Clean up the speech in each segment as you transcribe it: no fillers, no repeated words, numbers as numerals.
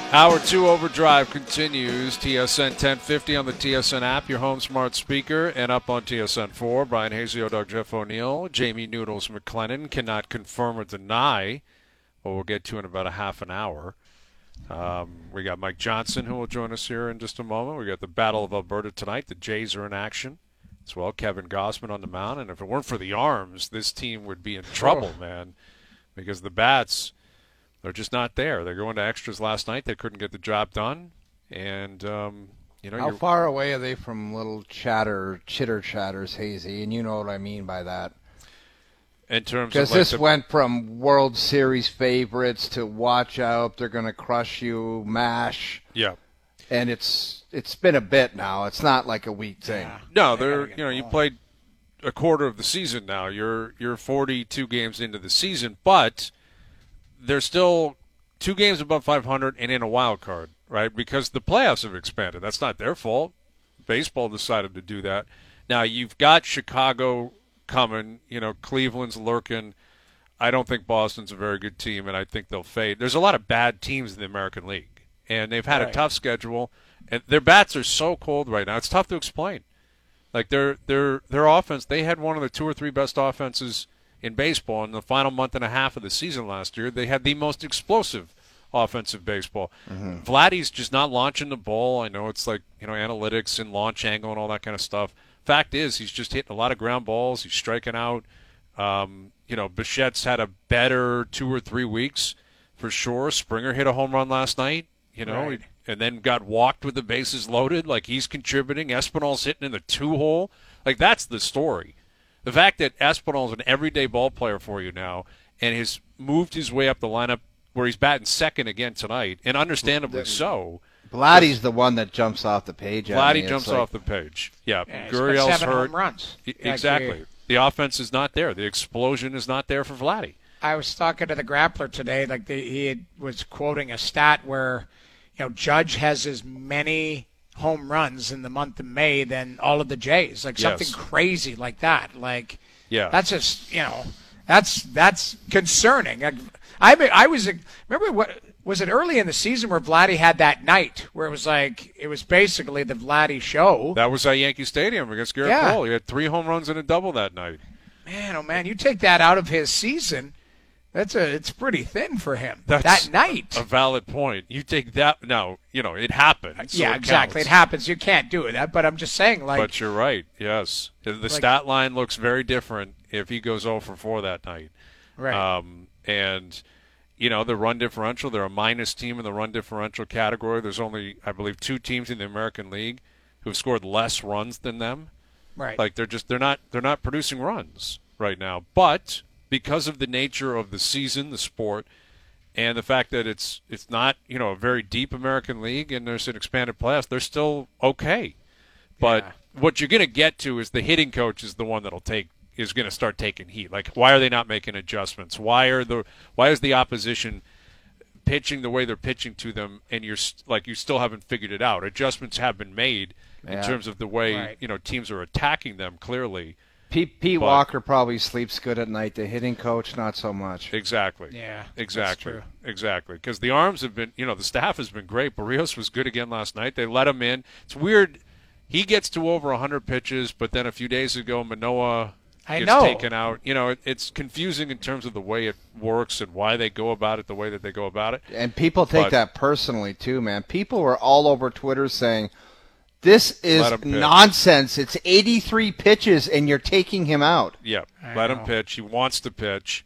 Hour 2 Overdrive continues. TSN 1050 on the TSN app, your home smart speaker, and up on TSN 4. Brian Hazio, Doug Jeff O'Neill, Jamie Noodles McLennan cannot confirm or deny what we'll get to in about a half an hour. We got Mike Johnson, who will join us here in just a moment. We got the Battle of Alberta tonight. The Jays are in action as well. Kevin Gausman on the mound. And if it weren't for the arms, this team would be in trouble, man, because the bats, they're just not there. They're going to extras last night. They couldn't get the job done. And, how far away are they from little chitter chatters, Hazy? And you know what I mean by that. In terms because of like this went from World Series favorites to watch out, they're going to crush you, mash. Yeah. And it's been a bit now. It's not like a week thing. No, you played a quarter of the season now. You're 42 games into the season, but they're still 2 games above 500 and in a wild card, right? Because the playoffs have expanded. That's not their fault. Baseball decided to do that. Now you've got Chicago coming, Cleveland's lurking. I don't think Boston's a very good team, and I think they'll fade. There's a lot of bad teams in the American League, and they've had a tough schedule, and their bats are so cold right now. It's tough to explain. Like their offense, they had one of the 2 or 3 best offenses in baseball in the final month and a half of the season last year. They had the most explosive offensive baseball. Mm-hmm. Vladdy's just not launching the ball. I know it's like, analytics and launch angle and all that kind of stuff. Fact is, he's just hitting a lot of ground balls. He's striking out. Bichette's had a better 2 or 3 weeks for sure. Springer hit a home run last night, and then got walked with the bases loaded. Like, he's contributing. Espinal's hitting in the 2-hole. Like, that's the story. The fact that Espinal's an everyday ball player for you now and has moved his way up the lineup where he's batting second again tonight, and understandably so. Vladdy's the one that jumps off the page. Vladdy jumps off the page. Yeah, Gurriel's hurt. Home runs. Exactly. The offense is not there. The explosion is not there for Vladdy. I was talking to the Grappler today. He was quoting a stat where, Judge has as many home runs in the month of May than all of the Jays. Something crazy like that. That's just that's concerning. I remember what. Was it early in the season where Vladdy had that night where it was basically the Vladdy show? That was at Yankee Stadium against Garrett Cole. He had 3 home runs and a double that night. Man, oh man, you take that out of his season, it's pretty thin for him. That's that night. A valid point. You take that now, it happened. So exactly. It happens. You can't do that, but I'm just saying But you're right. Yes. The stat line looks very different if he goes 0 for 4 that night. Right. The run differential, they're a minus team in the run differential category. There's only, I believe, 2 teams in the American League who've scored less runs than them. Right. They're not producing runs right now. But because of the nature of the season, the sport, and the fact that it's not, a very deep American League and there's an expanded playoffs, they're still okay. But what you're going to get to is the hitting coach is the one is going to start taking heat. Why are they not making adjustments? Why is the opposition pitching the way they're pitching to them, and you still haven't figured it out? Adjustments have been made in terms of the way teams are attacking them. Clearly, Pete Walker probably sleeps good at night. The hitting coach, not so much. Exactly. Yeah. Exactly. That's true. Exactly. Because the arms have been, the staff has been great. Barrios was good again last night. They let him in. It's weird. He gets to over 100 pitches, but then a few days ago, Manoah gets taken out. It's confusing in terms of the way it works and why they go about it the way that they go about it. And people take that personally, too, man. People were all over Twitter saying, this is nonsense. It's 83 pitches, and you're taking him out. Yeah, let him pitch. He wants to pitch.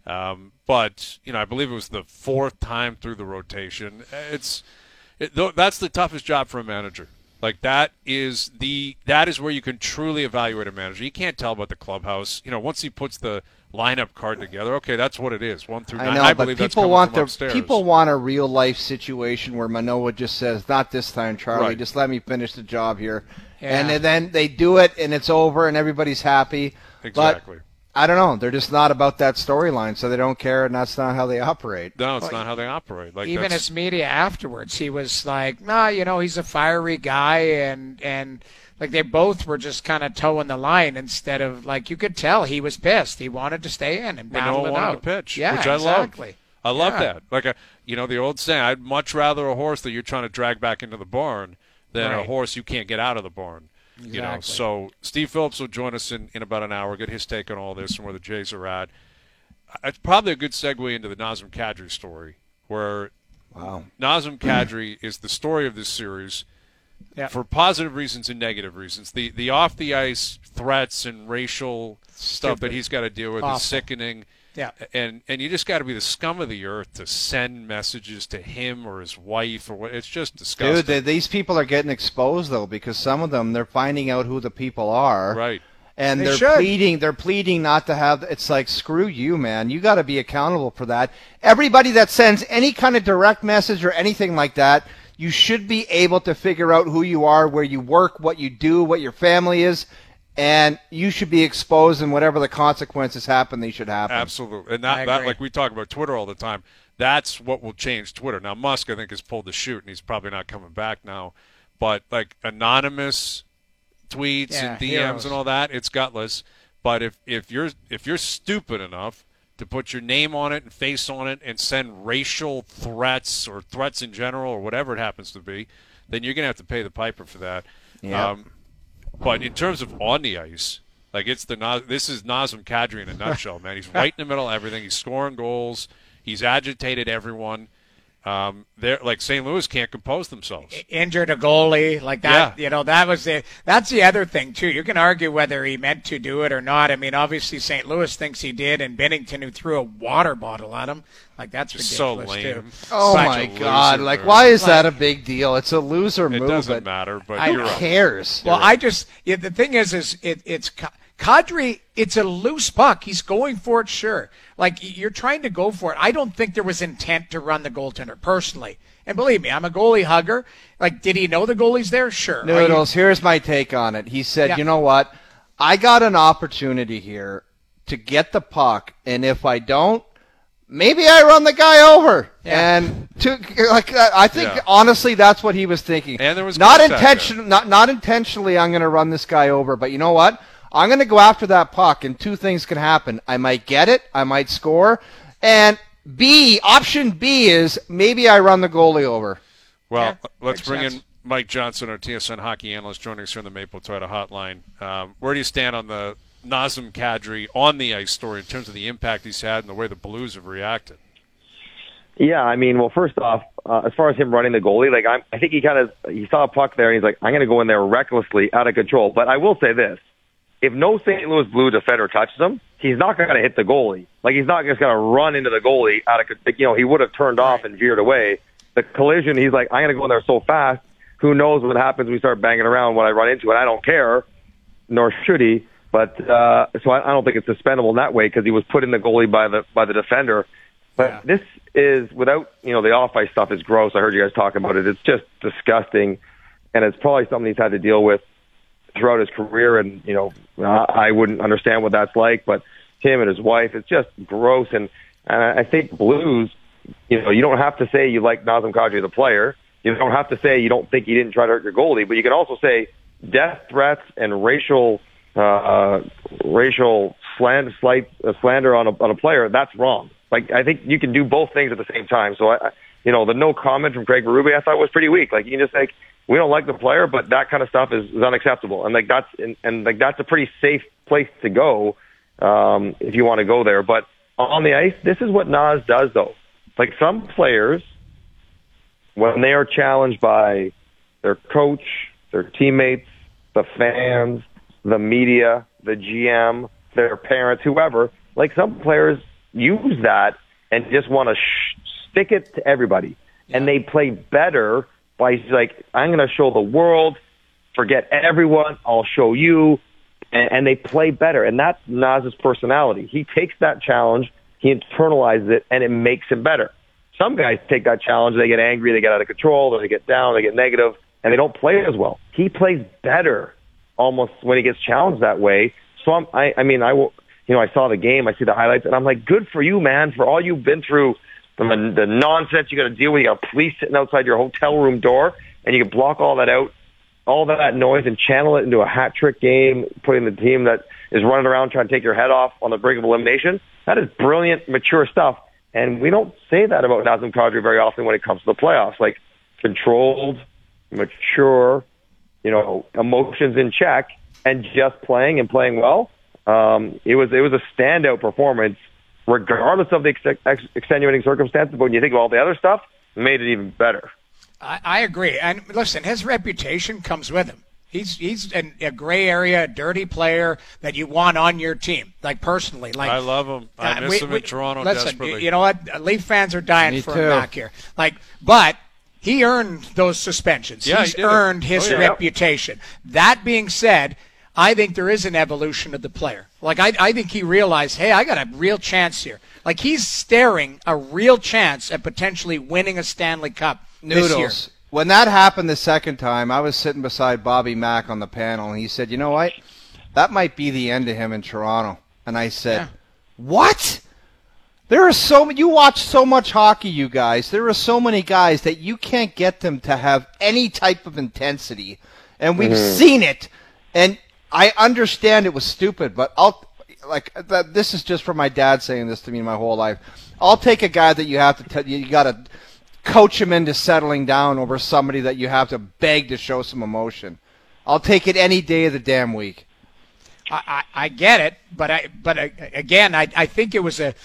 But, I believe it was the 4th time through the rotation. That's the toughest job for a manager. That is where you can truly evaluate a manager. You can't tell about the clubhouse. Once he puts the lineup card together, okay, that's what it is. 1 through 9. I know, I but believe people want a real life situation where Manoah just says, "Not this time, Charlie. Right. Just let me finish the job here," Yeah. and then they do it, and it's over, and everybody's happy. Exactly. But I don't know. They're just not about that storyline, so they don't care, and that's not how they operate. No, it's not how they operate. Even his media afterwards, he was like, "Nah, he's a fiery guy," and they both were just kind of toeing the line instead of you could tell he was pissed. He wanted to stay in and battle it out. Wanted to pitch, yeah, which I exactly. I love that. Like the old saying, I'd much rather a horse that you're trying to drag back into the barn than a horse you can't get out of the barn. Exactly. So Steve Phillips will join us in about an hour, get his take on all this and where the Jays are at. It's probably a good segue into the Nazem Kadri story, where Nazem Kadri is the story of this series for positive reasons and negative reasons. The off-the-ice threats and racial stuff that he's got to deal with is sickening. Yeah. And you just got to be the scum of the earth to send messages to him or his wife or what. It's just disgusting. Dude, these people are getting exposed though, because some of them, they're finding out who the people are. Right. And they're pleading not to have. It's like, screw you, man. You got to be accountable for that. Everybody that sends any kind of direct message or anything like that, you should be able to figure out who you are, where you work, what you do, what your family is. And you should be exposed, and whatever the consequences happen, they should happen. Absolutely. And that like we talk about Twitter all the time, that's what will change Twitter. Now, Musk, I think, has pulled the chute, and he's probably not coming back now. But, like, anonymous tweets and DMs and all that, it's gutless. But if you're stupid enough to put your name on it and face on it and send racial threats or threats in general or whatever it happens to be, then you're going to have to pay the piper for that. Yeah. But in terms of on the ice, like this is Nazem Kadri in a nutshell, man. He's right in the middle of everything. He's scoring goals. He's agitated everyone. They're like St. Louis can't compose themselves. Injured a goalie like that. Yeah. That's the other thing too. You can argue whether he meant to do it or not. I mean, obviously St. Louis thinks he did, and Binnington, who threw a water bottle at him, like that's ridiculous so lame. too. Oh my God! Like, why is that a big deal? It's a loser move. It doesn't matter, but who cares? Well, the thing is it's Kadri. It's a loose puck. He's going for it, sure. Like, you're trying to go for it. I don't think there was intent to run the goaltender, personally. And believe me, I'm a goalie hugger. Like, did he know the goalie's there? Sure. Noodles, here's my take on it. He said, you know what? I got an opportunity here to get the puck, and if I don't, maybe I run the guy over. Yeah. And I think honestly that's what he was thinking. And there was not intentionally I'm going to run this guy over, but you know what? I'm going to go after that puck, and two things can happen. I might get it, I might score, and option B is maybe I run the goalie over. Well, let's bring in Mike Johnson, our TSN hockey analyst, joining us here on the Maple Toyota Hotline. Where do you stand on the Nazem Kadri on the ice story in terms of the impact he's had and the way the Blues have reacted? Yeah, I mean, well, first off, as far as him running the goalie, like I think he saw a puck there, and he's like, I'm going to go in there recklessly, out of control. But I will say this. If no St. Louis Blue defender touches him, he's not going to hit the goalie. Like, he's not just going to run into the goalie he would have turned off and veered away. The collision, he's like, I'm going to go in there so fast. Who knows what happens when we start banging around when I run into it? I don't care, nor should he. But so I don't think it's suspendable in that way because he was put in the goalie by the defender. But this is without the off-ice stuff is gross. I heard you guys talk about it. It's just disgusting, and it's probably something he's had to deal with throughout his career, and I wouldn't understand what that's like, but him and his wife, it's just gross. And I think Blues, you don't have to say you like Nazem Kadri the player. You don't have to say you don't think he didn't try to hurt your goalie, but you can also say death threats and racial slander on a player. That's wrong. Like, I think you can do both things at the same time. So the no comment from Craig Berube I thought was pretty weak. Like, you can just say, we don't like the player, but that kind of stuff is unacceptable. And that's a pretty safe place to go if you want to go there. But on the ice, this is what Nas does, though. Like, some players, when they are challenged by their coach, their teammates, the fans, the media, the GM, their parents, whoever, like, some players use that and just want to stick it to everybody. Yeah. And they play better by, like, I'm going to show the world, forget everyone, I'll show you, and they play better. And that's Nas's personality. He takes that challenge, he internalizes it, and it makes him better. Some guys take that challenge, they get angry, they get out of control, they get down, they get negative, and they don't play as well. He plays better almost when he gets challenged that way. So I saw the game, I see the highlights, and I'm like, good for you, man, for all you've been through, the nonsense you got to deal with. You got police sitting outside your hotel room door, and you can block all that out, all that noise, and channel it into a hat trick game, putting the team that is running around trying to take your head off on the brink of elimination. That is brilliant, mature stuff. And we don't say that about Nazem Kadri very often when it comes to the playoffs. Like, controlled, mature, emotions in check, and just playing and playing well. It was a standout performance, regardless of the extenuating circumstances. But when you think of all the other stuff, it made it even better. I agree. And listen, his reputation comes with him. He's a gray area, a dirty player that you want on your team. Like, personally, I love him. I miss him in Toronto desperately. You know what? Leaf fans are dying for him back here. But he earned those suspensions. Yeah, he's earned his reputation. That being said, I think there is an evolution of the player. I think he realized, hey, I got a real chance here. He's staring a real chance at potentially winning a Stanley Cup this year. When that happened the second time, I was sitting beside Bobby Mack on the panel, and he said, you know what? That might be the end of him in Toronto. And I said, what? There are so many. You watch so much hockey, you guys. There are so many guys that you can't get them to have any type of intensity. And we've seen it. And I understand it was stupid, but this is just from my dad saying this to me my whole life. I'll take a guy that you have to you got to coach him into settling down over somebody that you have to beg to show some emotion. I'll take it any day of the damn week. I get it, but again, I think it was it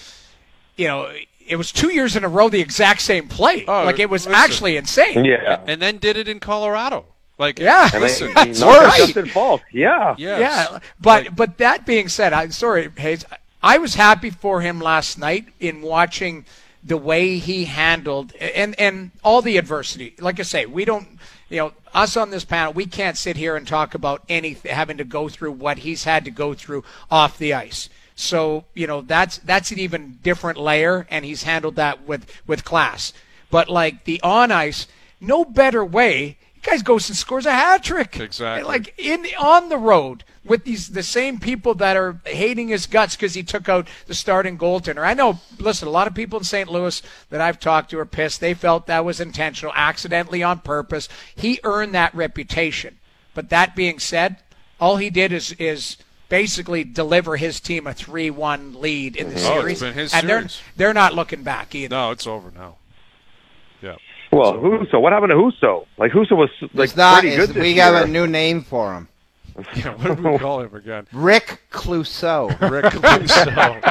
was 2 years in a row the exact same play. It was actually insane. Yeah. And then did it in Colorado. Listen, that's right. Justin Falk. Yeah. Yes. Yeah. But that being said, I'm sorry, Hayes. I was happy for him last night in watching the way he handled and all the adversity. Like I say, we don't, us on this panel, we can't sit here and talk about anything having to go through what he's had to go through off the ice. So, that's an even different layer, and he's handled that with class. But the on ice, no better way. The guy goes and scores a hat trick. Exactly. On the road with the same people that are hating his guts because he took out the starting goaltender. I know, listen, a lot of people in St. Louis that I've talked to are pissed. They felt that was intentional, accidentally on purpose. He earned that reputation. But that being said, all he did is basically deliver his team a 3-1 lead in the series. It's been his and series. They're not looking back either. No, it's over now. Yeah. Well, Husso. What happened to Husso? Husso was pretty good this year. We have a new name for him. Yeah, what did we call him again? Rick Clouseau. Rick Clouseau.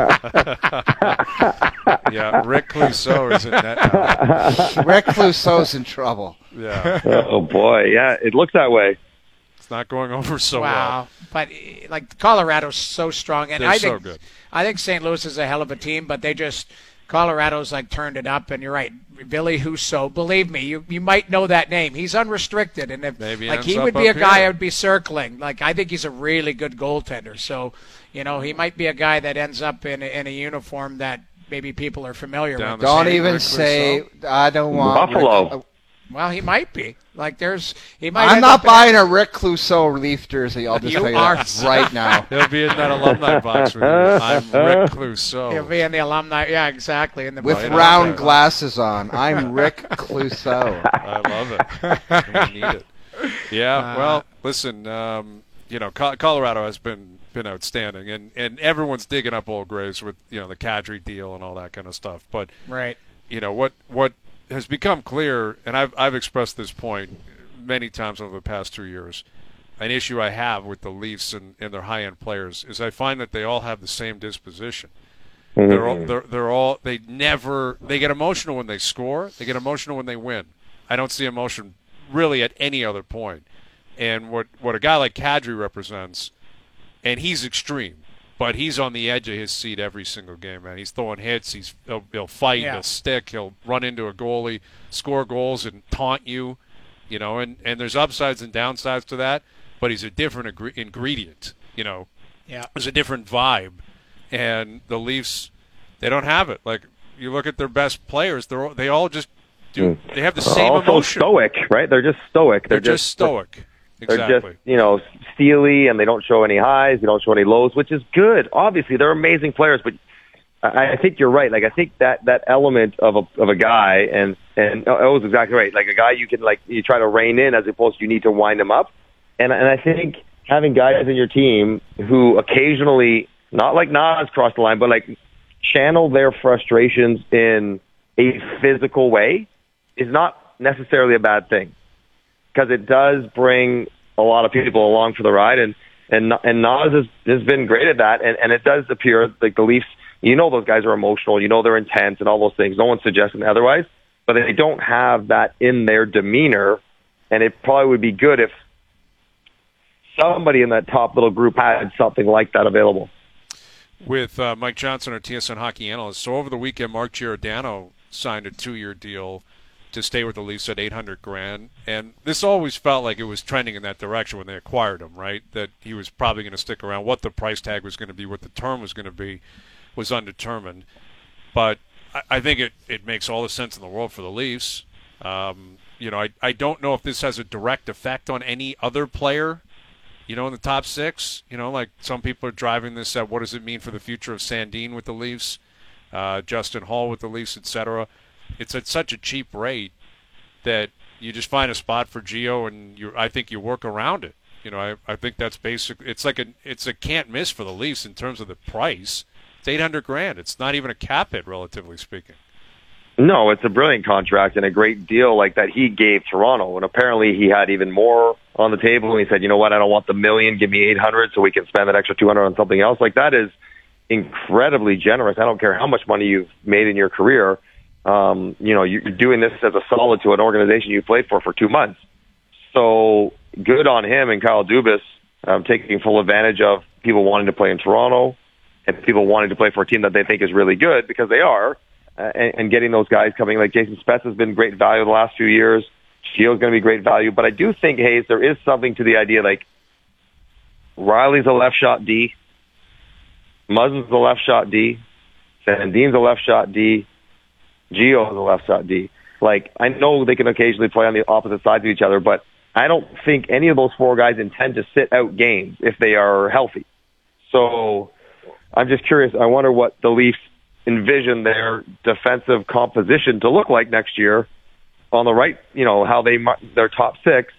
Yeah, Rick Clouseau is in net now. Rick Clouseau's in trouble. Yeah. Oh, boy. Yeah, it looks that way. It's not going over so well. But Colorado's so strong, and They're I think so good. I think St. Louis is a hell of a team, but Colorado's turned it up, and you're right. Billy Husso, believe me, you might know that name. He's unrestricted, and if he would be a guy I would be circling. I think he's a really good goaltender. So, he might be a guy that ends up in a uniform that maybe people are familiar with. Don't even say I don't want Buffalo. Well, he might be. I'm not buying a Rick Clouseau Leaf jersey. I'll just tell you that right now. He'll be in that alumni box with you. I'm Rick Clouseau. He'll be in the alumni. Yeah, exactly. With round glasses on. I'm Rick Clouseau. I love it. We need it. Yeah. Well, listen. Colorado has been outstanding, and everyone's digging up old graves with the Kadri deal and all that kind of stuff. But right. What has become clear, and I've expressed this point many times over the past 2 years, an issue I have with the Leafs and their high-end players is I find that they all have the same disposition. Mm-hmm. They get emotional when they score. They get emotional when they win. I don't see emotion really at any other point. And what a guy like Kadri represents, and he's extreme, but he's on the edge of his seat every single game, man. He's throwing hits. He'll fight. Yeah. He'll stick. He'll run into a goalie, score goals, and taunt you. And there's upsides and downsides to that, but he's a different ingredient. Yeah. There's a different vibe, and the Leafs, they don't have it. You look at their best players, they all just do. They have the same emotion. Stoic, right? They're just stoic. They're just stoic. Exactly. They're just, steely, and they don't show any highs, they don't show any lows, which is good. Obviously, they're amazing players, but I think you're right. I think that element of a guy, and it was exactly right. A guy you can, you try to rein in as opposed to you need to wind him up. And I think having guys in your team who occasionally, not like Nas cross the line, but channel their frustrations in a physical way is not necessarily a bad thing, because it does bring a lot of people along for the ride, and Nas has been great at that, and it does appear like the Leafs, those guys are emotional, they're intense and all those things. No one's suggesting otherwise, but they don't have that in their demeanor, and it probably would be good if somebody in that top little group had something like that available. With Mike Johnson, our TSN hockey analyst. So over the weekend, Mark Giordano signed a 2-year deal to stay with the Leafs at $800,000, and this always felt like it was trending in that direction when they acquired him, right? That he was probably going to stick around. What the price tag was going to be, what the term was going to be, was undetermined. But I think it makes all the sense in the world for the Leafs. I don't know if this has a direct effect on any other player, in the top six. Like some people are driving this at what does it mean for the future of Sandin with the Leafs, Justin Hall with the Leafs, etc. It's at such a cheap rate that you just find a spot for Gio, and I think you work around it. I think that's basic. It's a can't miss for the Leafs in terms of the price. It's $800,000. It's not even a cap hit, relatively speaking. No, it's a brilliant contract and a great deal like that he gave Toronto. And apparently he had even more on the table. And he said, you know what, I don't want the $1 million. Give me $800,000 so we can spend that extra $200,000 on something else. Like, that is incredibly generous. I don't care how much money you've made in your career. You're doing this as a solid to an organization you played for 2 months. So good on him and Kyle Dubas taking full advantage of people wanting to play in Toronto and people wanting to play for a team that they think is really good, because they are. And getting those guys coming, like Jason Spezza has been great value the last few years. Gio's going to be great value. But I do think, Hayes, there is something to the idea, like Riley's a left shot D, Muzzin's a left shot D, Sandin's a left shot D, Gio is a left shot D. Like, I know they can occasionally play on the opposite sides of each other, but I don't think any of those four guys intend to sit out games if they are healthy. So I'm just curious. I wonder what the Leafs envision their defensive composition to look like next year on the right, how their top six,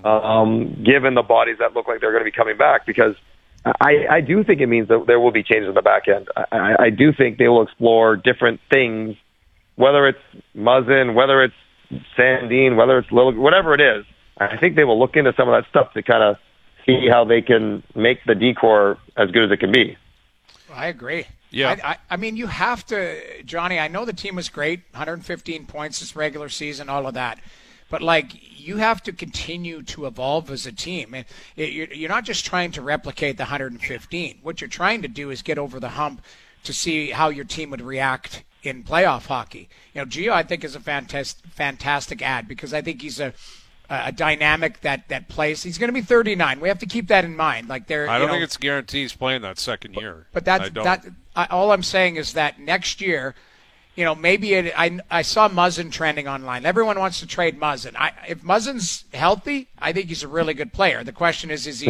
given the bodies that look like they're going to be coming back, because I do think it means that there will be changes in the back end. I do think they will explore different things, whether it's Muzzin, whether it's Sandin, whether it's Lil, whatever it is. I think they will look into some of that stuff to kind of see how they can make the decor as good as it can be. I agree. Yeah. I mean, you have to, Johnny, I know the team was great, 115 points this regular season, all of that. But, you have to continue to evolve as a team. And you're not just trying to replicate the 115. What you're trying to do is get over the hump to see how your team would react in playoff hockey. Gio, I think, is a fantastic ad, because I think he's a dynamic that plays. He's going to be 39. We have to keep that in mind. I don't think it's guaranteed he's playing that second year. But all I'm saying is that next year, maybe I saw Muzzin trending online. Everyone wants to trade Muzzin. If Muzzin's healthy, I think he's a really good player. The question is he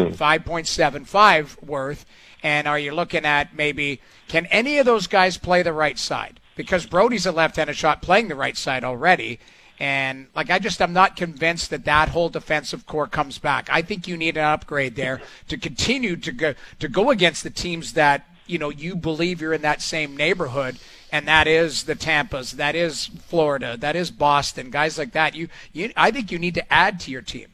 5.75 worth? And are you looking at maybe, can any of those guys play the right side? Because Brody's a left-handed shot playing the right side already. And I'm not convinced that whole defensive core comes back. I think you need an upgrade there to continue to go against the teams that, you believe you're in that same neighborhood. And that is the Tampas, that is Florida, that is Boston, guys like that. I think you need to add to your team.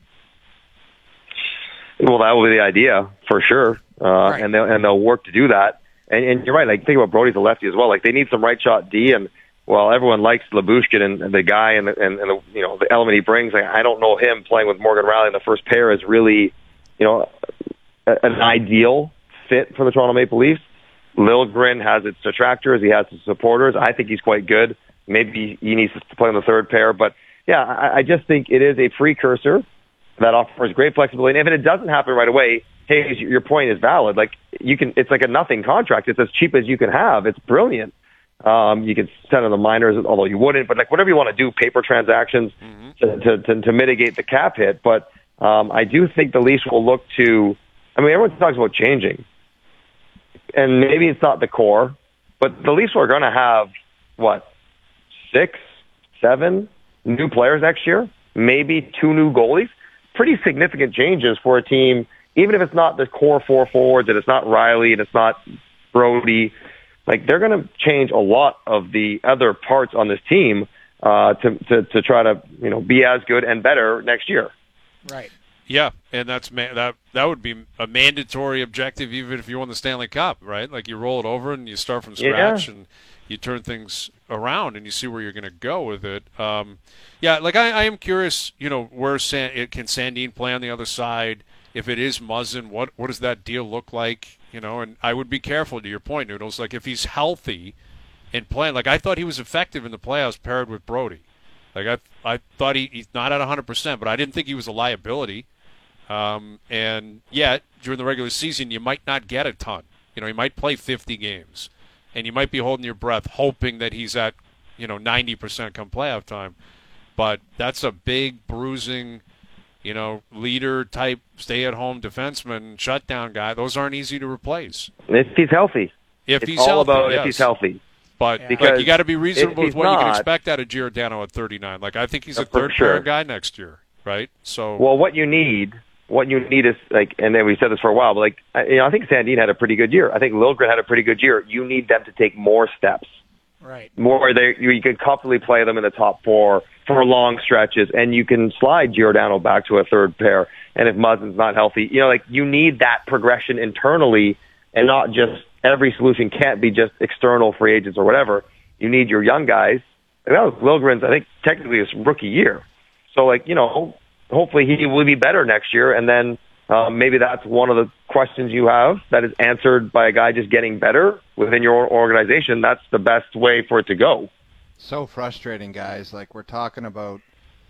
Well, that will be the idea for sure, right. And they'll work to do that. And you're right. Think about Brody's a lefty as well. They need some right shot D, and everyone likes Lyubushkin and the guy and the element he brings. I don't know him playing with Morgan Riley in the first pair is really an ideal fit for the Toronto Maple Leafs. Liljegren has its detractors. He has its supporters. I think he's quite good. Maybe he needs to play on the third pair. But, yeah, I just think it is a precursor that offers great flexibility. And if it doesn't happen right away, hey, your point is valid. It's like a nothing contract. It's as cheap as you can have. It's brilliant. You could send in the minors, although you wouldn't. But, whatever you want to do, paper transactions to mitigate the cap hit. But I do think the Leafs will look to – everyone talks about changing. And maybe it's not the core, but the Leafs are going to have, 6, 7 new players next year, maybe 2 new goalies. Pretty significant changes for a team, even if it's not the core 4 forwards, and it's not Riley, and it's not Brody. like they're going to change a lot of the other parts on this team to try to be as good and better next year. Right. Yeah, and that would be a mandatory objective even if you won the Stanley Cup, right? Like you roll it over and you start from scratch and you turn things around and you see where you're going to go with it. Like I am curious, where can Sandin play on the other side? If it is Muzzin, what does that deal look like? And I would be careful, to your point, Noodles. Like if he's healthy and playing, like I thought he was effective in the playoffs paired with Brody. Like I thought he's not at 100%, but I didn't think he was a liability. And yet, during the regular season, you might not get a ton. He might play 50 games, and you might be holding your breath hoping that he's at, 90% come playoff time. But that's a big, bruising, leader-type, stay-at-home defenseman, shutdown guy. Those aren't easy to replace. If he's healthy. If it's he's all healthy, about yes. if he's healthy. But because you got to be reasonable with what not, you can expect out of Giordano at 39. Like I think he's a third-pair guy next year, right? So what you need is and then we said this for a while, but I think Sandin had a pretty good year. I think Liljegren had a pretty good year. You need them to take more steps. Right. You can comfortably play them in the top four for long stretches, and you can slide Giordano back to a third pair. And if Muzzin's not healthy, you need that progression internally, and not just every solution can't be just external free agents or whatever. You need your young guys. And that was Liljegren's, I think, technically his rookie year. So, hopefully he will be better next year, and then maybe that's one of the questions you have that is answered by a guy just getting better within your organization. That's the best way for it to go. So frustrating, guys. Like, we're talking about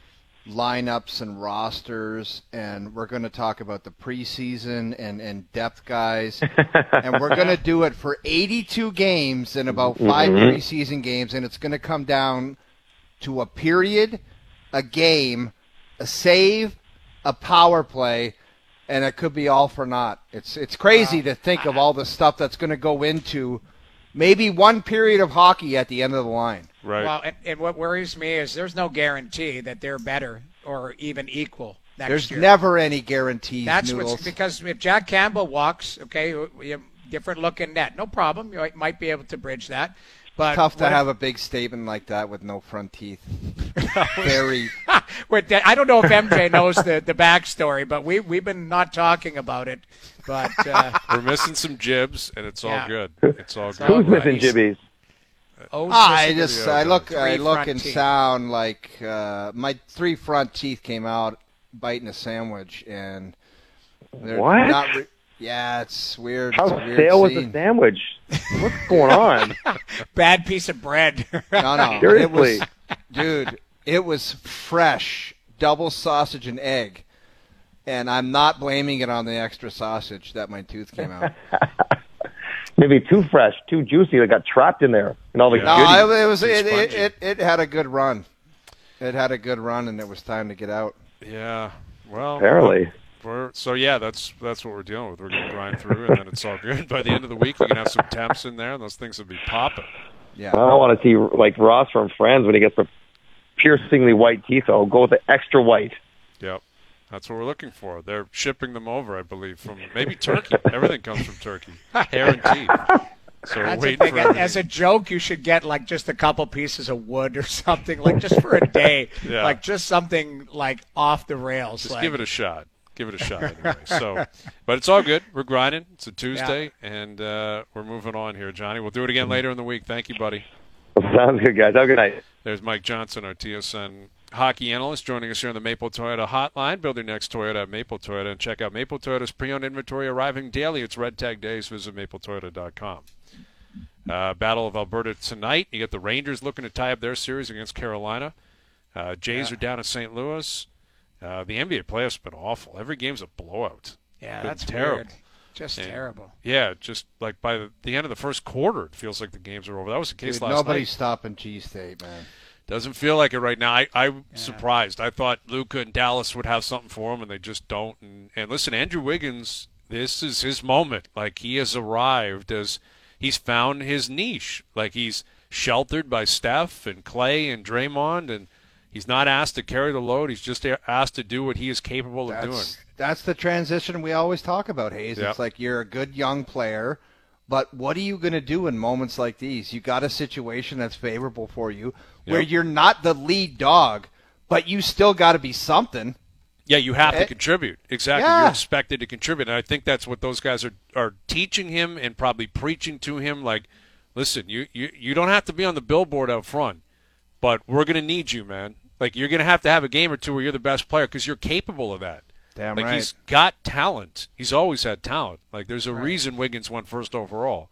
lineups and rosters, and we're going to talk about the preseason and depth guys, and we're going to do it for 82 games and about 5 preseason games, and it's going to come down to a period, a game, a save, a power play, and it could be all for naught. It's crazy to think of all the stuff that's going to go into maybe one period of hockey at the end of the line. Right. Well, and what worries me is there's no guarantee that they're better or even equal next There's year. never any guarantees, That's Noodles. because if Jack Campbell walks, okay, you have different looking net. No problem. You might be able to bridge that. But tough to have a big statement like that with no front teeth. Very. I don't know if MJ knows the backstory, but we've been not talking about it. But we're missing some jibs, and it's all good. It's all good. Who's missing jibbies? I look and teeth. sound like my 3 front teeth came out biting a sandwich, and they're What? not. Yeah, it's weird. How it's a weird stale was scene. the sandwich? What's going on? bad piece of bread. No. Seriously. It was fresh, double sausage and egg, and I'm not blaming it on the extra sausage that my tooth came out. Maybe too fresh, too juicy. They got trapped in there, and all the goodies. It had a good run. It had a good run, and it was time to get out. Yeah. Well. Apparently. That's what we're dealing with. We're going to grind through, and then it's all good. By the end of the week, we can have some temps in there, and those things will be popping. Yeah. I want to see Ross from Friends when he gets the piercingly white teeth. I'll go with the extra white. Yep. That's what we're looking for. They're shipping them over, I believe, from maybe Turkey. Everything comes from Turkey. Hair and teeth. So we're waiting for everything. As a joke, you should get just a couple pieces of wood or something, just for a day. Yeah. Just something off the rails. Just give it a shot. Give it a shot anyway. So, but it's all good. We're grinding. It's a Tuesday, and we're moving on here, Johnny. We'll do it again later in the week. Thank you, buddy. Sounds good, guys. Have a good night. There's Mike Johnson, our TSN hockey analyst, joining us here on the Maple Toyota Hotline. Build your next Toyota at Maple Toyota, and check out Maple Toyota's pre-owned inventory arriving daily. It's Red Tag Days. Visit mapletoyota.com. Battle of Alberta tonight. You get the Rangers looking to tie up their series against Carolina. Jays are down at St. Louis. The NBA playoffs have been awful. Every game's a blowout. Yeah, Been that's terrible. weird. Just terrible. Yeah, just like by the end of the first quarter, it feels like the games are over. That was the case last Nobody's night. stopping G-State, man. Doesn't feel like it right now. I'm surprised. I thought Luka and Dallas would have something for him, and they just don't. And listen, Andrew Wiggins, this is his moment. Like, he has arrived as he's found his niche. Like, he's sheltered by Steph and Clay and Draymond, and he's not asked to carry the load. He's just asked to do what he is capable of doing. That's the transition we always talk about, Hayes. Yep. It's like you're a good young player But what are you going to do in moments like these? You got a situation that's favorable for you where you're not the lead dog, but you still got to be something. Yeah, you have to contribute. Exactly. Yeah. You're expected to contribute. And I think that's what those guys are teaching him and probably preaching to him. Like, listen, you don't have to be on the billboard out front, but we're going to need you, man. Like, you're going to have a game or two where you're the best player because you're capable of that. Damn like, right. He's got talent. He's always had talent. Like, there's a reason Wiggins went first overall.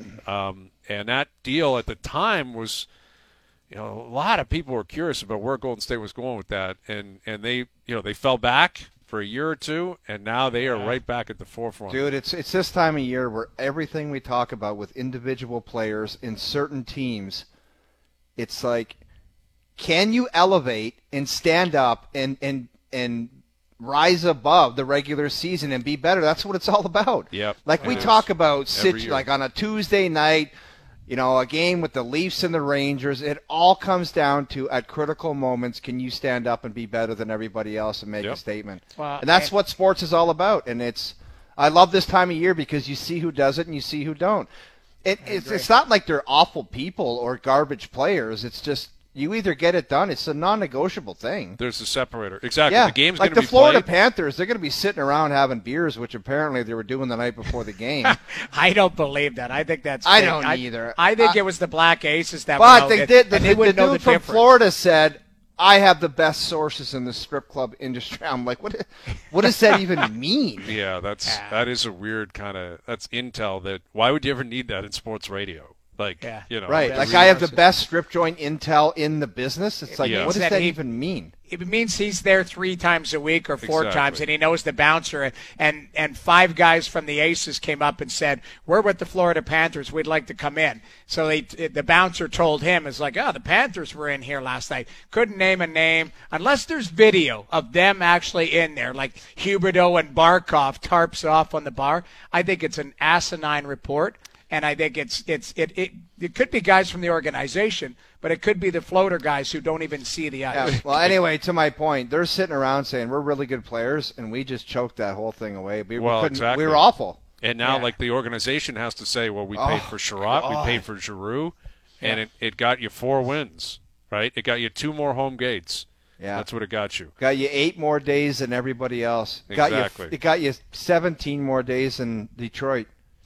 And that deal at the time was, a lot of people were curious about where Golden State was going with that. And they, they fell back for a year or two, and now they are right back at the forefront. Dude, it's this time of year where everything we talk about with individual players in certain teams, it's like, can you elevate and stand up and rise above the regular season and be better? That's what it's all about. Yep, like we talk about like on a Tuesday night, a game with the Leafs and the Rangers. It all comes down to, at critical moments, can you stand up and be better than everybody else and make a statement? Well, and that's what sports is all about. And I love this time of year because you see who does it and you see who don't. It's not like they're awful people or garbage players. It's just, you either get it done. It's a non-negotiable thing. There's a separator. Exactly. Yeah. The game's like going to be the Florida played. Panthers, they're going to be sitting around having beers, which apparently they were doing the night before the game. I don't believe that. I think that's I fake. don't either. I think it was the Black Aces that But were they out, did. and they The wouldn't know dude the from difference. Florida said, I have the best sources in the strip club industry. I'm like, what does that even mean? Yeah, that is a weird kind of, that's intel that, why would you ever need that in sports radio? Like, Right. Like, I have the best strip joint intel in the business. It's like, what does that even mean? It means he's there 3 times a week or 4 Exactly. times, and he knows the bouncer. And 5 guys from the Aces came up and said, we're with the Florida Panthers. We'd like to come in. So the bouncer told him, it's like, the Panthers were in here last night. Couldn't name a name unless there's video of them actually in there, like Huberdeau and Barkov tarps off on the bar. I think it's an asinine report. And I think it could be guys from the organization, but it could be the floater guys who don't even see the ice. Yeah. Well, anyway, to my point, they're sitting around saying we're really good players, and we just choked that whole thing away. We were awful. And now, like, the organization has to say, well, we paid for Sherratt, we paid for Giroux, and it got you 4 wins, right? It got you 2 more home gates. Yeah, that's what it got you. Got you 8 more days than everybody else. Exactly. It got you 17 more days than Detroit.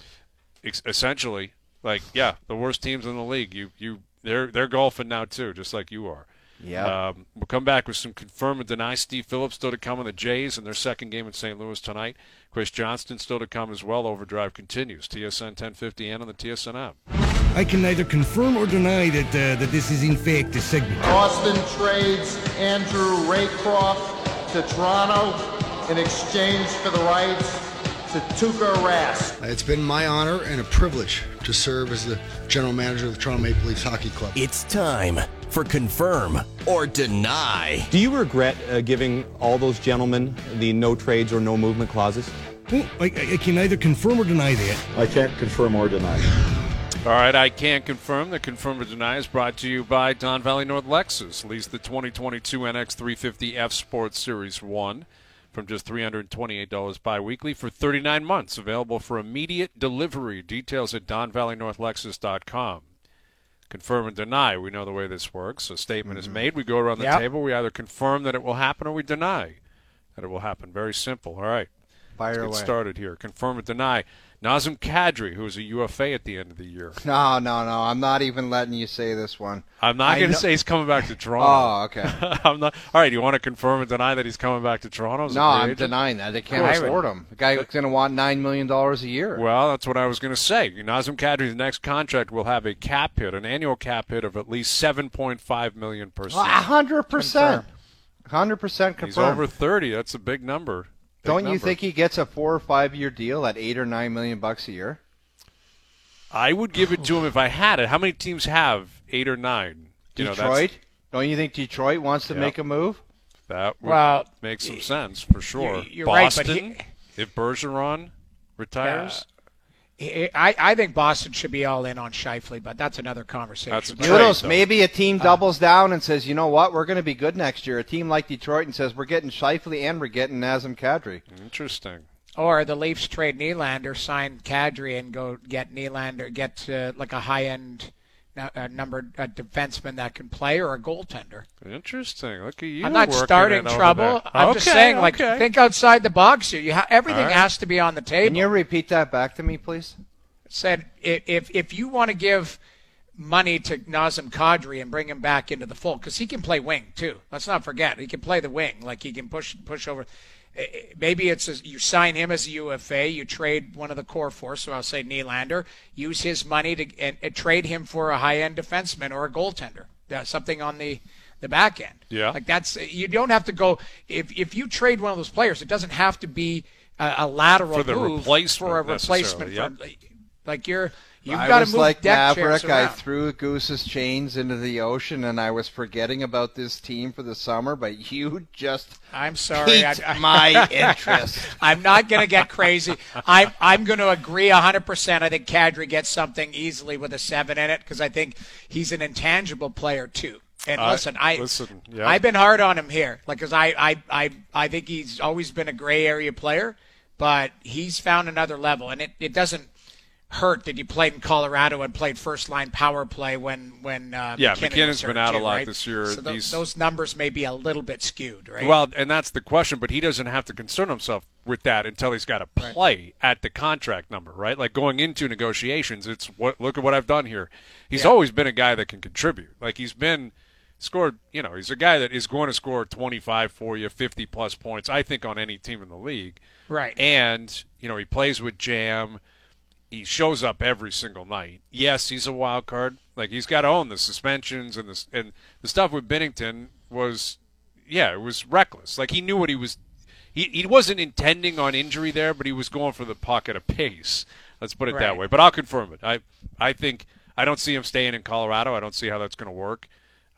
Essentially, like, the worst teams in the league. They're golfing now too, just like you are. Yeah. We'll come back with some confirm and deny. Steve Phillips still to come on the Jays in their second game in St. Louis tonight. Chris Johnston still to come as well. Overdrive continues. TSN 1050 and on the TSN app. I can neither confirm or deny that this is in fact a segment. Boston trades Andrew Raycroft to Toronto in exchange for the rights to Tuukka Rask. It's been my honor and a privilege to serve as the general manager of the Toronto Maple Leafs Hockey Club. It's time for Confirm or Deny. Do you regret giving all those gentlemen the no trades or no movement clauses? Oh, I can neither confirm or deny that. I can't confirm or deny. All right, I can't confirm. The Confirm or Deny is brought to you by Don Valley North Lexus. Lease the 2022 NX350F Sports Series 1 from just $328 bi-weekly for 39 months. Available for immediate delivery. Details at DonValleyNorthLexus.com. Confirm and deny. We know the way this works. A statement is made. We go around the table. We either confirm that it will happen or we deny that it will happen. Very simple. All right. Let's get started here. Confirm or deny. Nazem Kadri, who is a UFA at the end of the year. No. I'm not even letting you say this one. I'm not going to say he's coming back to Toronto. Oh, okay. I'm not. All right, you want to confirm and deny that he's coming back to Toronto? No, I'm denying that. They can't afford him. The guy is going to want $9 million a year. Well, that's what I was going to say. Nazem Kadri's next contract will have a cap hit, an annual cap hit of at least $7.5 million per season. 100%. 100% confirmed. He's over 30. That's a big number. Don't you think he gets a 4 or 5 year deal at $8 or $9 million a year? I would give it to him if I had it. How many teams have 8 or 9? Detroit? Don't you think Detroit wants to make a move? That would make some sense for sure. You're Boston, right, but if Bergeron retires. I think Boston should be all in on Scheifele, but that's another conversation. Maybe a team doubles down and says, you know what, we're going to be good next year. A team like Detroit and says, we're getting Scheifele and we're getting Nazem Kadri. Interesting. Or the Leafs trade Nylander, sign Kadri, and go get Nylander, get like a high-end numbered defenseman that can play, or a goaltender. Interesting. Look at you. I'm not starting trouble. I'm just saying, like, think outside the box here. Everything has to be on the table. Can you repeat that back to me, please? Said if you want to give money to Nazem Kadri and bring him back into the fold, because he can play wing too. Let's not forget, he can play the wing. Like, he can push over. Maybe it's you sign him as a UFA, you trade one of the core four, so I'll say Nylander, use his money to and trade him for a high-end defenseman or a goaltender, something on the back end. Yeah, like you don't have to go if you trade one of those players, it doesn't have to be a lateral move for a replacement. Yep. Like you've got to move like deck Maverick. chairs around. I threw Goose's chains into the ocean, and I was forgetting about this team for the summer. But you just I'm sorry, piqued my interest. I'm not going to get crazy. I'm going to agree 100%. I think Kadri gets something easily with a 7 in it, because I think he's an intangible player too. And I've been hard on him here, like, because I think he's always been a gray area player, but he's found another level, and it doesn't hurt that he played in Colorado and played first line power play when McKinnon's been out a lot this year. So those numbers may be a little bit skewed, right? Well, and that's the question, but he doesn't have to concern himself with that until he's got to play at the contract number, right? Like, going into negotiations, look at what I've done here. He's always been a guy that can contribute. Like, he's scored, he's a guy that is going to score 25 for you, 50-plus points, I think, on any team in the league. Right. And, he plays with Jam. He shows up every single night. Yes, he's a wild card. Like, he's got to own the suspensions and the stuff with Binnington was, it was reckless. Like, he knew what he was. He wasn't intending on injury there, but he was going for the puck at a pace. Let's put it that way. But I'll confirm it. I think I don't see him staying in Colorado. I don't see how that's going to work.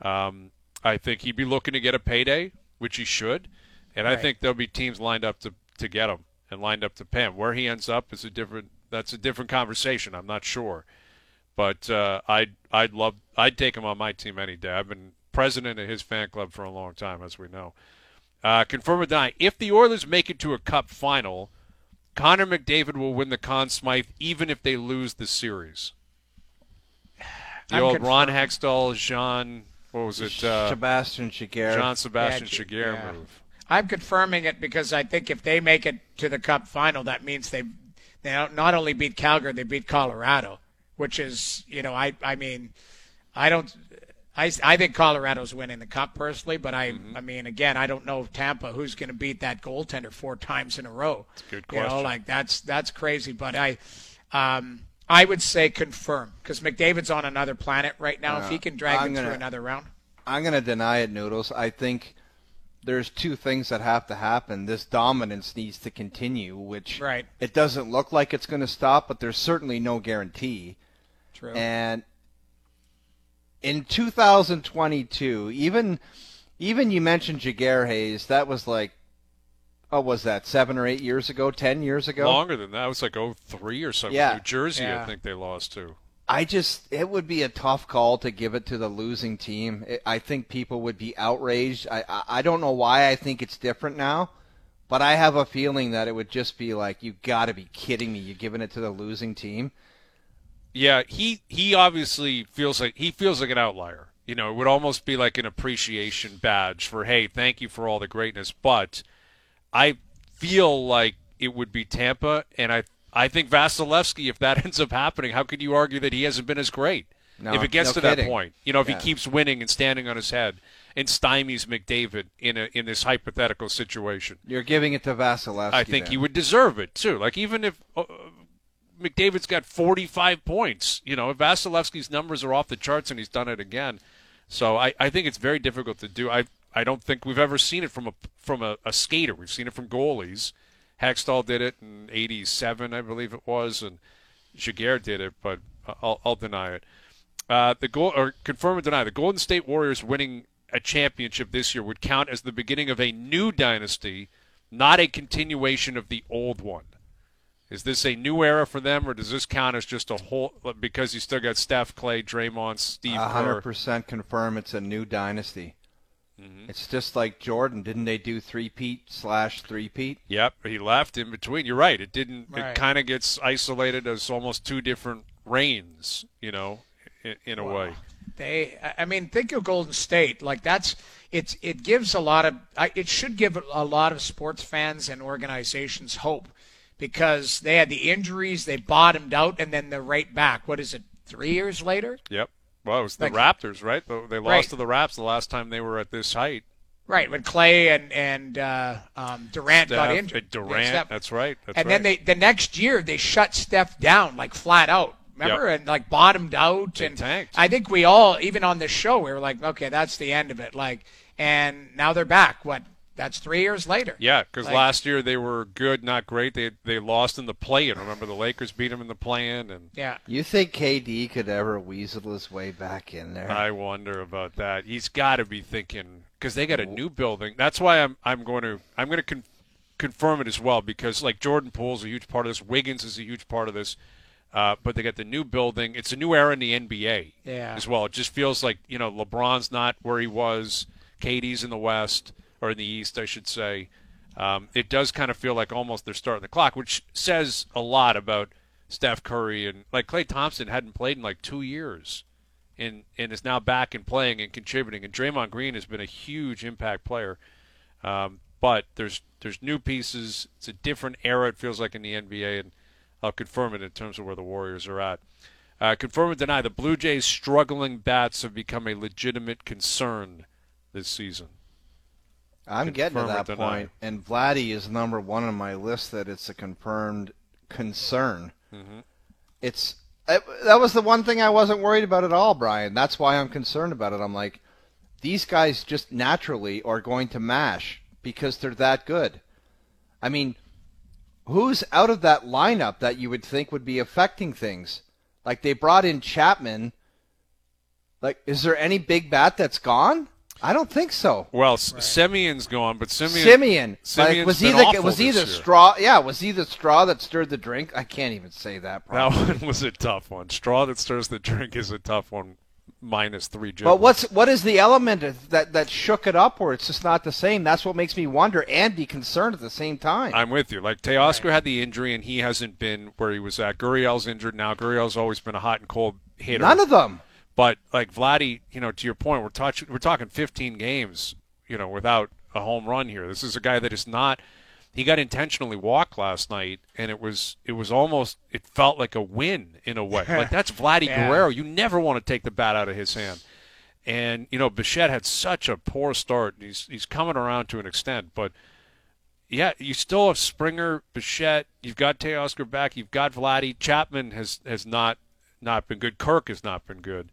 I think he'd be looking to get a payday, which he should, and I think there'll be teams lined up to get him and lined up to pay him. Where he ends up is that's a different conversation. I'm not sure, but I'd take him on my team any day. I've been president of his fan club for a long time, as we know. Confirm or deny, if the Oilers make it to a Cup final, Connor McDavid will win the Conn Smythe even if they lose the series. The old Ron Hextall, Jean, what was it? Sebastian Giguère. Jean-Sebastian Giguère move. I'm confirming it because I think if they make it to the Cup final, that means they not only beat Calgary, they beat Colorado, which is, I think Colorado's winning the Cup personally, but I mean, again, I don't know Tampa who's going to beat that goaltender 4 times in a row. That's a good question. That's crazy, but I would say confirm, because McDavid's on another planet right now. If he can drag them through another round. I'm going to deny it, Noodles. I think there's 2 things that have to happen. This dominance needs to continue, which it doesn't look like it's going to stop, but there's certainly no guarantee. True. And in 2022, even you mentioned Giguère, Hayes, that was like, what was that, 7 or 8 years ago, 10 years ago? Longer than that. It was like 03 or something. Yeah. New Jersey, I think they lost to. It would be a tough call to give it to the losing team. I think people would be outraged. I don't know why I think it's different now, but I have a feeling that it would just be like, you got to be kidding me. You're giving it to the losing team. Yeah, he obviously feels like an outlier. It would almost be like an appreciation badge for, hey, thank you for all the greatness. But I feel like it would be Tampa, and I think Vasilevsky, if that ends up happening, how could you argue that he hasn't been as great? No, if it gets to kidding. that point, if he keeps winning and standing on his head and stymies McDavid in this hypothetical situation. You're giving it to Vasilevsky. I think he would deserve it, too. Like, even if McDavid's got 45 points, if Vasilevsky's numbers are off the charts and he's done it again. So I think it's very difficult to do. I don't think we've ever seen it from a skater. We've seen it from goalies. Hextall did it in 87, I believe it was, and Giguère did it, but I'll deny it. Confirm or deny, the Golden State Warriors winning a championship this year would count as the beginning of a new dynasty, not a continuation of the old one. Is this a new era for them, or does this count as just a whole, because you still got Steph, Clay, Draymond, Steve Kerr? 100% confirm it's a new dynasty. It's just like Jordan. Didn't they do three-peat/three-peat? Yep, he left in between. You're right. It didn't. Right. It kind of gets isolated as almost two different reigns, in a way. Think of Golden State. Like it gives a lot of. It should give a lot of sports fans and organizations hope, because they had the injuries, they bottomed out, and then they're right back. What is it? 3 years later? Yep. Well, it was the Raptors, right? They lost to the Raps the last time they were at this height. Right, when Clay and Durant got injured. Durant, that's right. Then the next year they shut Steph down like flat out. Remember, and like bottomed out, they and tanked. I think we all, even on this show, we were like, okay, that's the end of it. Like, and now they're back. That's 3 years later. Yeah, because last year they were good, not great. They lost in the play-in. Remember, the Lakers beat them in the play-in, and You think KD could ever weasel his way back in there? I wonder about that. He's got to be thinking, because they got a new building. That's why I'm going to confirm it as well, because like Jordan Poole's a huge part of this. Wiggins is a huge part of this. But they got the new building. It's a new era in the NBA as well. It just feels like, LeBron's not where he was. KD's in the West, or in the East, I should say. It does kind of feel like almost they're starting the clock, which says a lot about Steph Curry. And like Klay Thompson hadn't played in like 2 years and is now back and playing and contributing. And Draymond Green has been a huge impact player. But there's new pieces. It's a different era, it feels like, in the NBA, and I'll confirm it in terms of where the Warriors are at. Confirm or deny, the Blue Jays' struggling bats have become a legitimate concern this season. I'm getting to that point, and Vladdy is number one on my list that it's a confirmed concern. Mm-hmm. That was the one thing I wasn't worried about at all, Brian. That's why I'm concerned about it. I'm like, these guys just naturally are going to mash because they're that good. I mean, who's out of that lineup that you would think would be affecting things? Like, they brought in Chapman. Like, is there any big bat that's gone? I don't think so. Well, Semion's gone, but Semien. Like, was he the straw? Yeah, was he the straw that stirred the drink? I can't even say that properly. That one was a tough one. Straw that stirs the drink is a tough one. -3 Jim. But what is the element that shook it up where it's just not the same? That's what makes me wonder and be concerned at the same time. I'm with you. Like, Teoscar had the injury, and he hasn't been where he was at. Gurriel's injured now. Gurriel's always been a hot and cold hitter. None of them. But like Vladdy, to your point, we're talking 15 games, without a home run here. This is a guy that is not. He got intentionally walked last night, and it felt like a win in a way. Like, that's Vladdy Guerrero. You never want to take the bat out of his hand. And Bichette had such a poor start. He's coming around to an extent, but yeah, you still have Springer, Bichette. You've got Teoscar back. You've got Vladdy. Chapman has not been good. Kirk has not been good.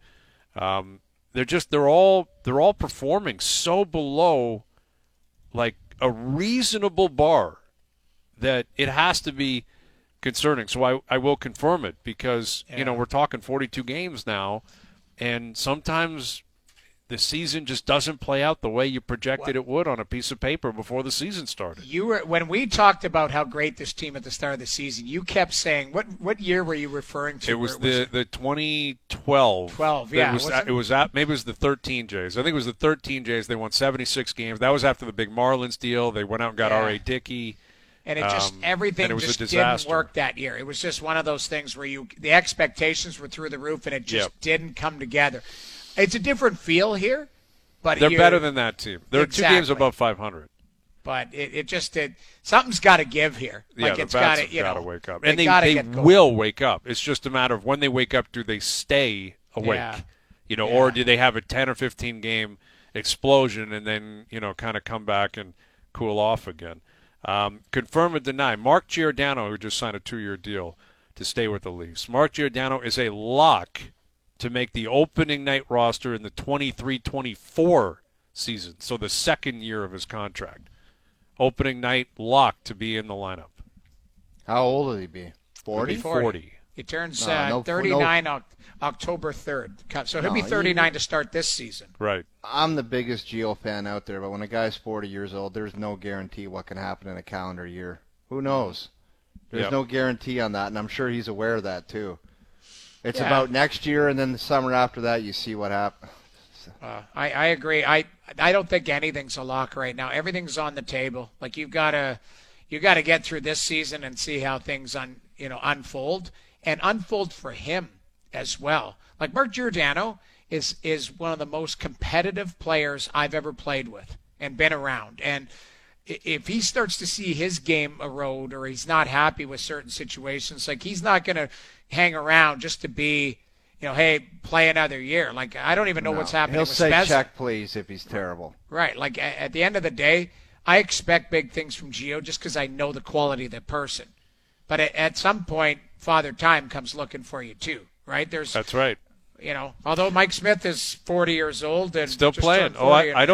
They're all performing so below like a reasonable bar that it has to be concerning. So I will confirm it because we're talking 42 games now, and sometimes the season just doesn't play out the way you projected it would on a piece of paper before the season started. When we talked about how great this team at the start of the season, you kept saying, what year were you referring to? It was the 2012. 12, yeah. Maybe it was the 13 Jays. I think it was the 13 Jays. They won 76 games. That was after the big Marlins deal. They went out and got R.A. Dickey. And it everything just didn't work that year. It was just one of those things where the expectations were through the roof and it just didn't come together. It's a different feel here, but they're better than that team. They're 2 games above 500. But something's got to give here. Like, it's got to wake up, and they will wake up. It's just a matter of when they wake up. Do they stay awake? Or do they have a 10 or 15 game explosion and then kind of come back and cool off again? Confirm or deny? Mark Giordano, who just signed a 2-year deal to stay with the Leafs. Mark Giordano is a lock to make the opening night roster in the 23-24 season, so the second year of his contract. Opening night locked to be in the lineup. How old will he be? 40? 40. He turns 39 October 3rd. So he'll be 39 to start this season. Right. I'm the biggest Gio fan out there, but when a guy's 40 years old, there's no guarantee what can happen in a calendar year. Who knows? There's no guarantee on that, and I'm sure he's aware of that too. It's about next year, and then the summer after that, you see what happens. I agree. I don't think anything's a lock right now. Everything's on the table. Like you gotta get through this season and see how things unfold and unfold for him as well. Like Mark Giordano is one of the most competitive players I've ever played with and been around. And if he starts to see his game erode or he's not happy with certain situations, like he's not going to hang around just to be, hey, play another year. Like I don't even know what's happening with Spezza. He'll say check, please, if he's terrible. Right. Like at the end of the day, I expect big things from Gio just because I know the quality of the person. But at some point, Father Time comes looking for you too, right? That's right. Although Mike Smith is 40 years old and still playing. I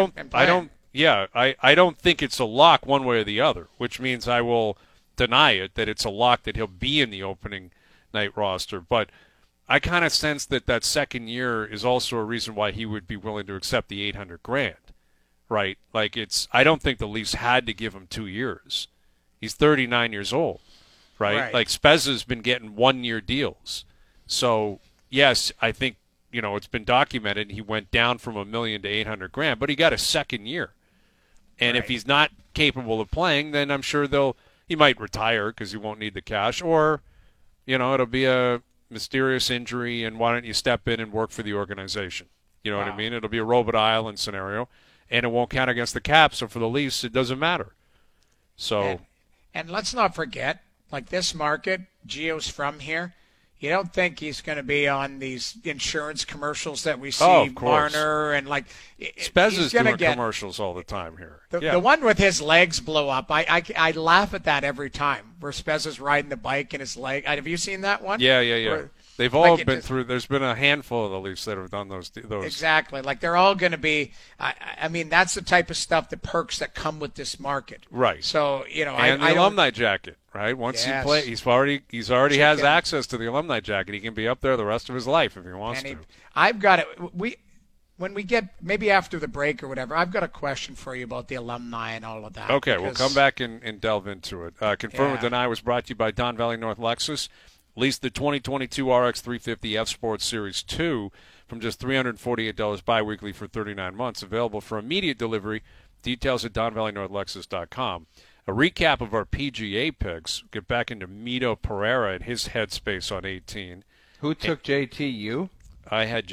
don't think it's a lock one way or the other, which means I will deny it that it's a lock that he'll be in the opening night roster. But I kind of sense that second year is also a reason why he would be willing to accept the $800,000, right? Like I don't think the Leafs had to give him 2 years. He's 39 years old, right? Like Spezza's been getting 1-year deals. So yes, I think, it's been documented he went down from $1 million to $800,000, but he got a second year. And if he's not capable of playing, then I'm sure he might retire because he won't need the cash, or, it'll be a mysterious injury and why don't you step in and work for the organization? You know what I mean? It'll be a Robert Island scenario, and it won't count against the cap, so for the Leafs, it doesn't matter. So, and let's not forget, like this market, Gio's from here. You don't think he's going to be on these insurance commercials that we see, Marner and like. Spezza's doing commercials all the time here. The one with his legs blow up, I laugh at that every time. Where Spezza's riding the bike and his leg. Have you seen that one? Yeah. They've all been through. There's been a handful of the Leafs that have done those. Exactly. Like they're all going to be. I mean, that's the type of stuff, the perks that come with this market. Right. So and the alumni jacket. Right. Once he play, he's already has access to the alumni jacket. He can be up there the rest of his life if he wants to. I've got it. When we get maybe after the break or whatever, I've got a question for you about the alumni and all of that. Okay, we'll come back and delve into it. Confirm or Deny was brought to you by Don Valley North Lexus. Lease the 2022 RX 350 F Sports Series 2 from just $348 biweekly for 39 months. Available for immediate delivery. Details at DonValleyNorthLexus.com. A recap of our PGA picks. Get back into Mito Pereira and his headspace on 18. Who took JT? You? I had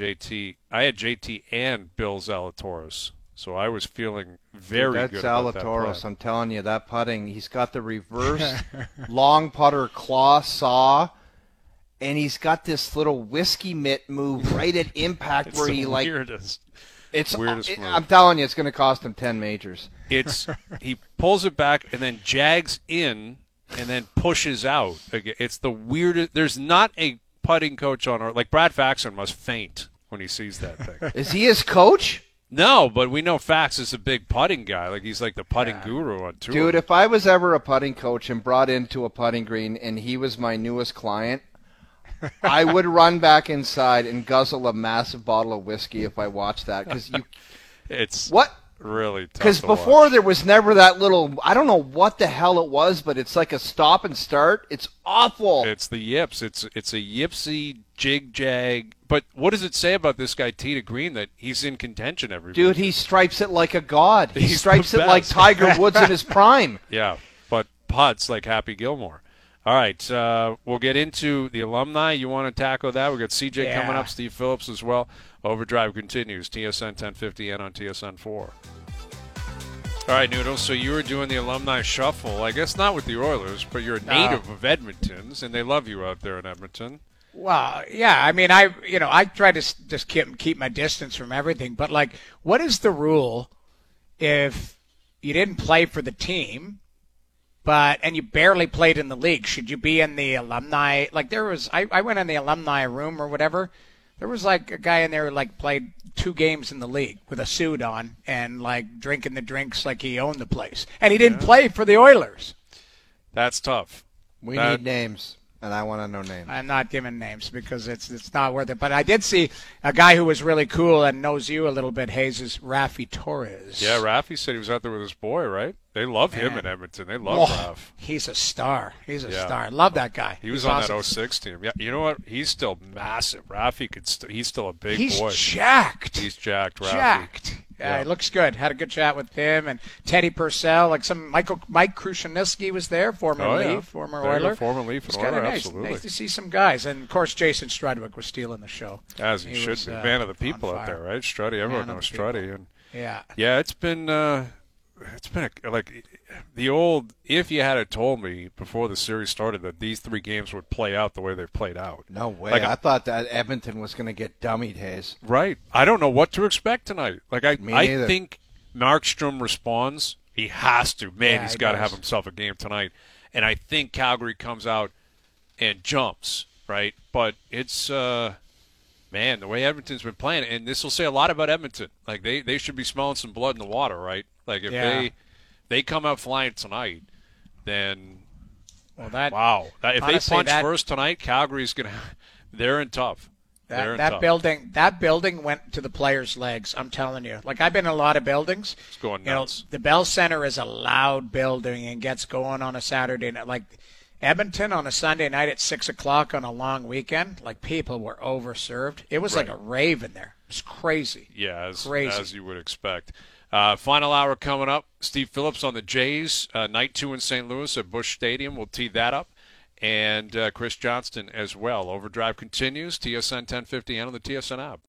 JT and Bill Zalatoris. So I was feeling very good about that Zalatoris, I'm telling you, that putting, he's got the reverse long putter claw saw, and he's got this little whiskey mitt move right at impact where he weirdest move. I'm telling you, it's going to cost him 10 majors. He pulls it back and then jags in and then pushes out. It's the weirdest. There's not a putting coach on earth. Like Brad Faxon must faint when he sees that thing. Is he his coach? No, but we know Fax is a big putting guy. Like he's like the putting guru on tour. Dude, if I was ever a putting coach and brought into a putting green and he was my newest client, I would run back inside and guzzle a massive bottle of whiskey if I watched that. It's really tough. Because before there was never that little, I don't know what the hell it was, but it's like a stop and start. It's awful. It's the yips. It's a yipsy jig-jag. But what does it say about this guy, T to Green, that he's in contention every week? Dude, he stripes it like a god. He stripes it like Tiger Woods in his prime. Yeah, but putts like Happy Gilmore. All right, we'll get into the alumni. You want to tackle that? We've got CJ coming up, Steve Phillips as well. Overdrive continues, TSN 1050 and on TSN 4. All right, Noodles, so you were doing the alumni shuffle. I guess not with the Oilers, but you're a native of Edmonton's, and they love you out there in Edmonton. Well, yeah, I mean, I try to just keep my distance from everything, but, like, what is the rule if you didn't play for the team, and you barely played in the league? Should you be in the alumni? Like, I went in the alumni room or whatever. There was, like, a guy in there who, like, played 2 games in the league with a suit on and, like, drinking the drinks like he owned the place. And he didn't play for the Oilers. That's tough. We need names. And I want to know names. I'm not giving names because it's not worth it. But I did see a guy who was really cool and knows you a little bit, Hayes, is Rafi Torres. Yeah, Rafi said he was out there with his boy, right? They love him in Edmonton. They love Raf. He's a star. He's a star. Love that guy. He was on that 06 team. Yeah, you know what? He's still massive. Rafi he's still a big boy. He's jacked. He's jacked, Rafi. Jacked. Yeah, he looks good. Had a good chat with him and Teddy Purcell. Like Mike Krushelnyski was there, former Leaf, former Oiler. Former Leaf and Oiler, absolutely. Nice to see some guys. And, of course, Jason Strudwick was stealing the show. As he should be. Man of the people out there, right? Struddy, everyone knows Struddy. And yeah, it's been like the old, if you had told me before the series started that these 3 games would play out the way they've played out. No way. Like, I thought that Edmonton was going to get dummied, Hayes. Right. I don't know what to expect tonight. Like I think Markstrom responds. He has to. Man, he's got to have himself a game tonight. And I think Calgary comes out and jumps, right? But it's man, the way Edmonton's been playing, and this will say a lot about Edmonton. Like they should be smelling some blood in the water, right? Like if they come out flying tonight, then if they punch first tonight, Calgary's they're in tough. That building went to the players' legs. I'm telling you. Like I've been in a lot of buildings. It's going nuts. The Bell Center is a loud building and gets going on a Saturday night. Like Edmonton on a Sunday night at 6 o'clock on a long weekend. Like people were overserved. It was like a rave in there. It's crazy. Yeah, as you would expect. Final hour coming up. Steve Phillips on the Jays. Night 2 in St. Louis at Busch Stadium. We'll tee that up. And Chris Johnston as well. Overdrive continues. TSN 1050 and on the TSN app.